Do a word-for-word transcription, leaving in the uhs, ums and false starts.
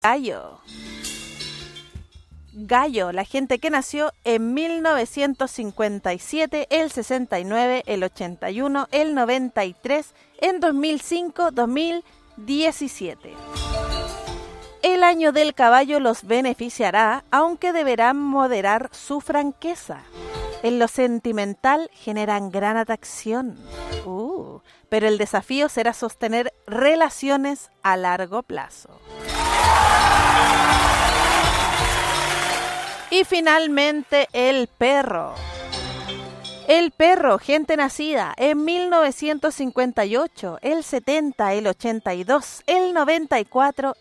Gallo. Gallo, la gente que nació en mil novecientos cincuenta y siete, el sesenta y nueve, el ochenta y uno, el noventa y tres, en dos mil cinco, dos mil diecisiete. El año del caballo los beneficiará, aunque deberán moderar su franqueza. En lo sentimental generan gran atracción, uh, pero el desafío será sostener relaciones a largo plazo. Y finalmente el perro. El perro, gente nacida en mil novecientos cincuenta y ocho, el setenta, el ochenta y dos, el noventa y cuatro,